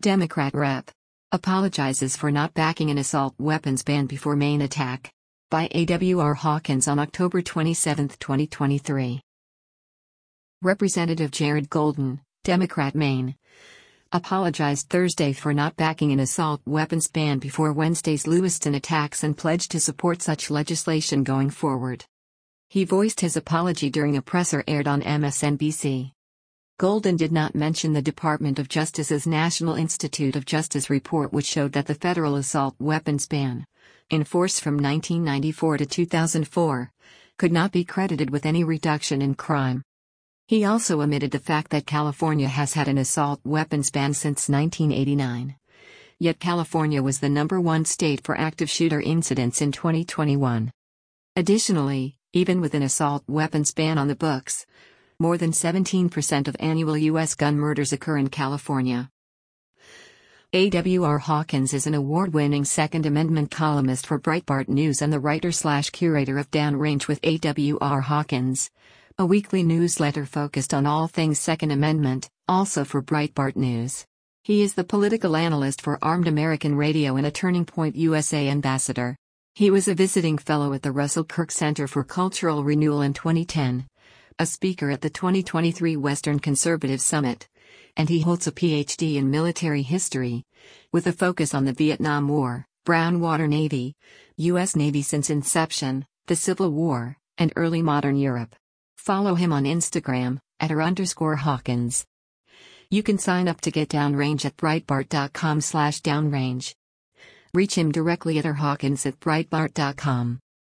Democrat Rep. Apologizes for not backing an assault weapons ban before Maine attack. By A.W.R. Hawkins on October 27, 2023. Representative Jared Golden, Democrat Maine, apologized Thursday for not backing an assault weapons ban before Wednesday's Lewiston attacks and pledged to support such legislation going forward. He voiced his apology during a presser aired on MSNBC. Golden did not mention the Department of Justice's National Institute of Justice report, which showed that the federal assault weapons ban, in force from 1994 to 2004, could not be credited with any reduction in crime. He also omitted the fact that California has had an assault weapons ban since 1989. Yet California was the #1 state for active shooter incidents in 2021. Additionally, even with an assault weapons ban on the books, more than 17% of annual U.S. gun murders occur in California. A.W.R. Hawkins is an award-winning Second Amendment columnist for Breitbart News and the writer/curator of Downrange with A.W.R. Hawkins, a weekly newsletter focused on all things Second Amendment, also for Breitbart News. He is the political analyst for Armed American Radio and a Turning Point USA ambassador. He was a visiting fellow at the Russell Kirk Center for Cultural Renewal in 2010, a speaker at the 2023 Western Conservative Summit, and he holds a Ph.D. in military history, with a focus on the Vietnam War, Brown Water Navy, U.S. Navy since inception, the Civil War, and early modern Europe. Follow him on Instagram, @r_Hawkins. You can sign up to get Downrange at Breitbart.com/downrange. Reach him directly at rhawkins@breitbart.com.